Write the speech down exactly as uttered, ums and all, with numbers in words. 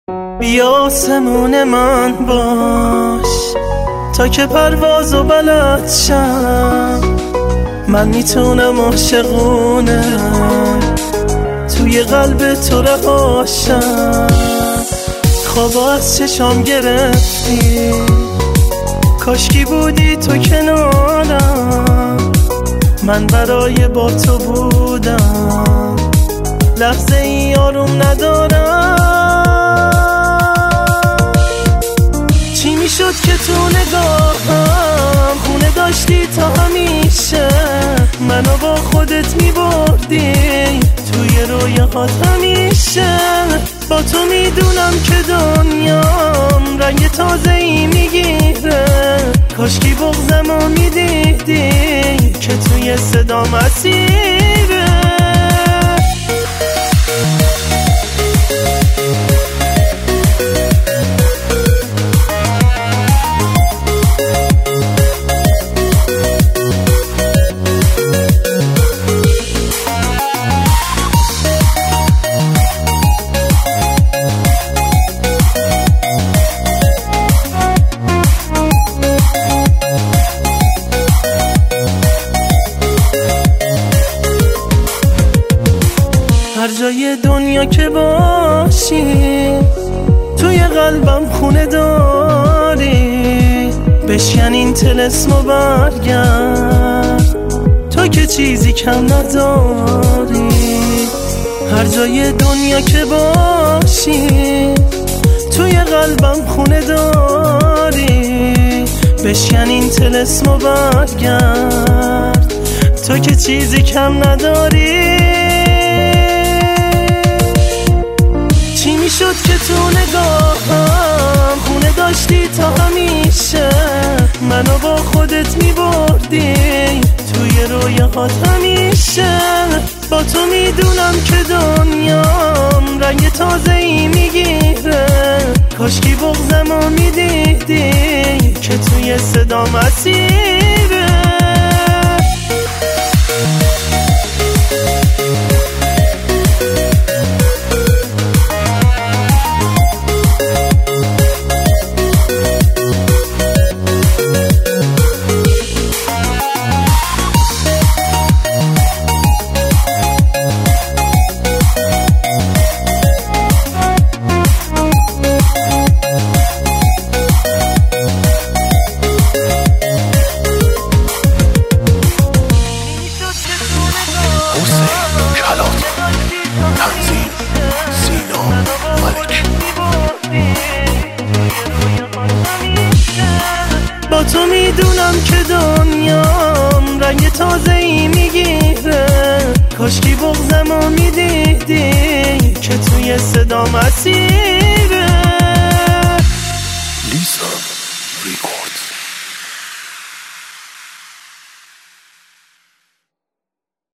بیا آسمون من باش تا که پروازو بلد شم. من میتونم عاشقونه توی قلب تو رهاشم. خوابا از چشام گرفتی، کاشکی بودی تو کنارم. من برای با تو بودم، لحظه ای آروم ندارم. چی میشد که تو نگاهم خونه داشتی تا همیشه، منو با خودت میبردی توی رویاهات همیشه. با تو میدونم که دنیام رنگ تازه ای میگیره. کاشکی بغضمو میدیدی که توی صدا مسیره. هر جای دنیا که باشی توی قلبم خونه داری. بشکن این طلسم و برگرد تو که چیزی کم نداری. هر جای دنیا که باشی توی قلبم خونه داری. بشکن این طلسم و برگرد تو که چیزی کم نداری. چی میشد که تو نگاهم خونه داشتی تا همیشه، منو با خودت میبردی توی رویاهات همیشه. با تو میدونم که دنیام رنگ تازه ای میگیره. کاشکی بغضمو میدیدی که توی صدا مسیره. تنظیم سینا ملک. با تو میدونم که دنیام رنگ تازه ای میگیره. کاشکی بغضمو میدیدی که توی صدا مسیره. لیسا ریکو